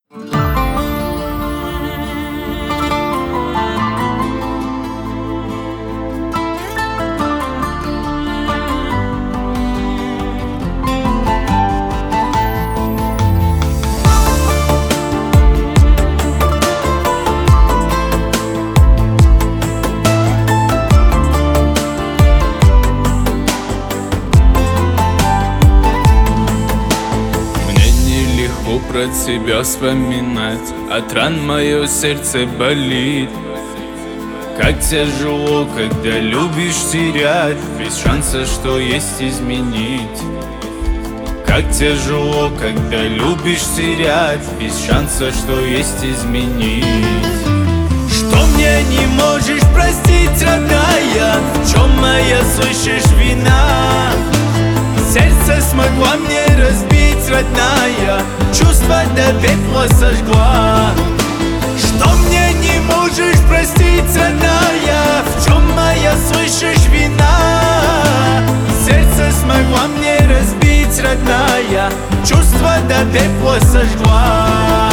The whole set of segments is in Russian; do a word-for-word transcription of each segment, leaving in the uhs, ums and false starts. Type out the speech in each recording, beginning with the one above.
Про тебя вспоминать, от ран мое сердце болит. Как тяжело, когда любишь терять, без шанса, что есть изменить. Как тяжело, когда любишь терять, без шанса, что есть изменить. Что мне не можешь простить, родная? В чем моя, слышишь, вина? Сердце смогла мне разбить, родная, чувства до пепла сожгла. Что мне не можешь простить, родная? В чем моя, слышишь, вина? Сердце смогла мне разбить, родная, чувства до пепла сожгла.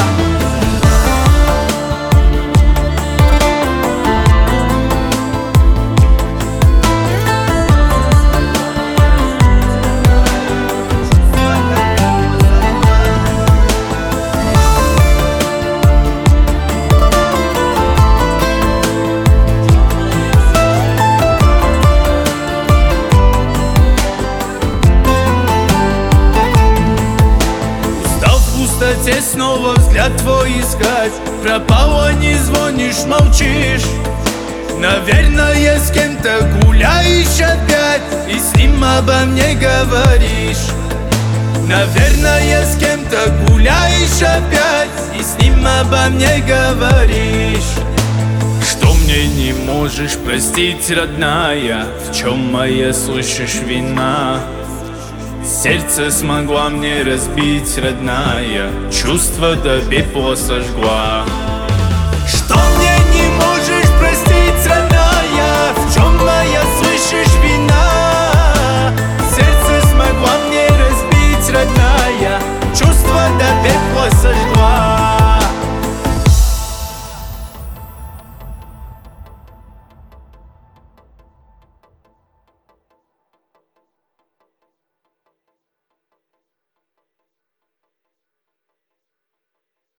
Снова взгляд твой искать, пропала, не звонишь, молчишь. Наверное, с кем-то гуляешь опять и с ним обо мне говоришь. Наверное, с кем-то гуляешь опять и с ним обо мне говоришь. Что мне не можешь простить, родная? В чем моя, слышишь, вина? Сердце смогла мне разбить, родная, чувства до пепла сожгла. Что